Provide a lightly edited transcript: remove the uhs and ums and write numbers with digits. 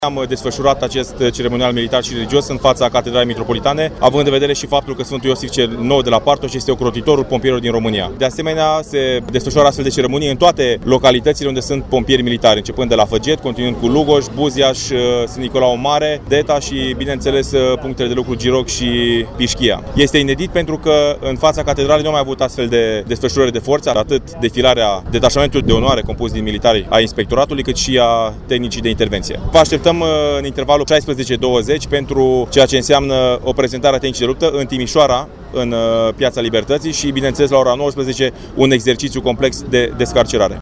Am desfășurat acest ceremonial militar și religios în fața Catedralei Mitropolitane, având în vedere și faptul că Sfântul Iosif cel Nou de la Partoș este ocrotitorul pompierilor din România. De asemenea, se desfășoară astfel de ceremonii în toate localitățile unde sunt pompieri militari, începând de la Făget, continuând cu Lugoj, Buziaș, Sfânt Nicolau Mare, Deta și, bineînțeles, punctele de lucru Giroc și Pișchia. Este inedit pentru că în fața Catedralei nu am mai avut astfel de desfășurări de forțe, atât defilarea detașamentului de onoare compus din militari a Inspectoratului, cât și a tehnicii de intervenție. Vă așteptăm în intervalul 16-20 pentru ceea ce înseamnă o prezentare a tehnicii de luptă în Timișoara, în Piața Libertății și, bineînțeles, la ora 19, un exercițiu complex de descarcerare.